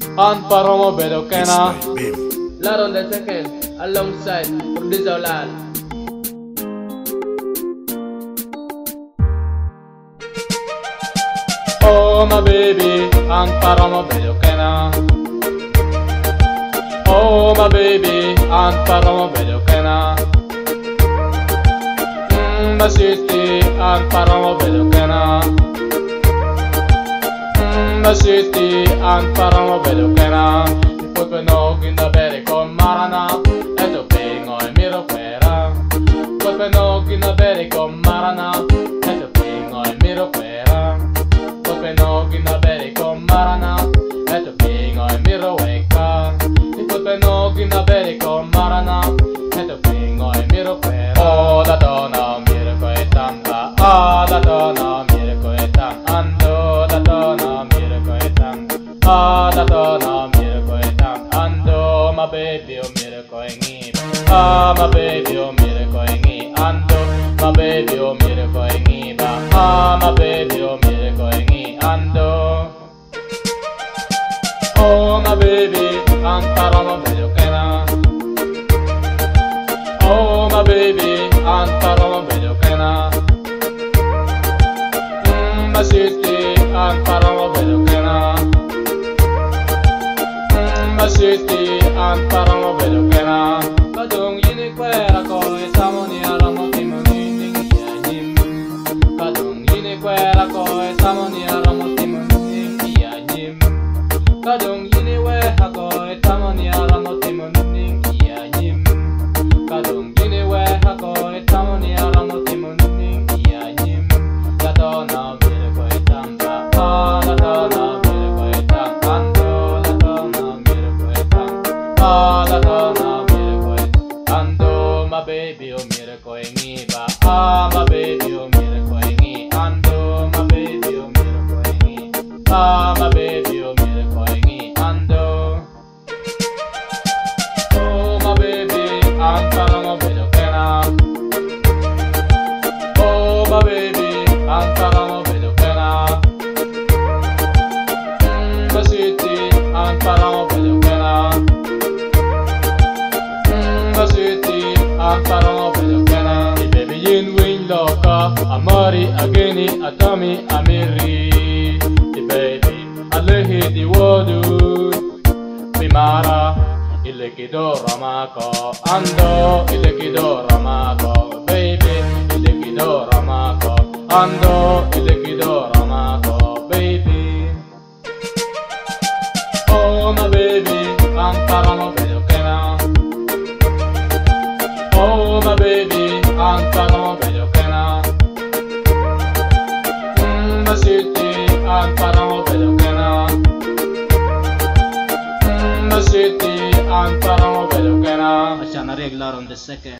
Han Paromo Bedokena. Loud on the second, alongside producer Lal. Oh my baby, Han Paromo Bedokena. Oh my baby, Han Paromo Bedokena. My city, Han Paromo Bedokena. My city, Han Paromo Bedokena. Put nog in de berg om Marana. En to pingo en miro fuera. Put nog in de berg om Marana. En to pingo en miro fuera. Put nog in de berg om Marana. En to pingo en miro weka. Put nog in de berg om Marana. En to pingo en miro fuera. Oh la donna miro koetanga. Ah la donna miro koetang. Ando la donna miro koetang. Ah la donna miro koetang. Ando my baby oh mire koengi. Ah my baby oh mire koengi. Ando my baby oh mire koengi ba. Ah my baby oh mire koengi. Ando. Oh my baby Antara Bedokena. Oh my baby Antara Bedokena. My city Antara Bedokena. My city Antara Bedokena. Kadung yini kwera ko esamoni aramo timoni niyanyim. Kadung yini kwera ko esamoni aramo timoni niyanyim. Kadung yini weha ko esamoni aramo timoni niyanyim. Kadung yini weha ko esamoni aramo timoni niyanyim. Latona mire ko etanga. Ah latona mire ko etanga. Ando latona mire ko etanga. Ah latona mire ko etanga. Ando my baby oh mire ko engiba. Ah my baby oh mire ko engi. Ando my baby oh mire ko engi. Ah my baby oh mire ko engi. Ando. Oh my baby Antara Bedokena. Oh my baby Antara Bedokena. My city Antara Bedokena. My city Antara Bedokena. The baby in wing loka. Amari ageni atami amiri. The baby alehi di wodu. Bimara ilekido ramako. Ando ilekido ramako. Baby ilekido ramako. Ando ilekido ramako. Baby. Oh my baby Antara Bedokena. Oh my baby Antara Bedokena. My city Antara Bedokena. My city Antara Bedokena. Asya na regular on the second.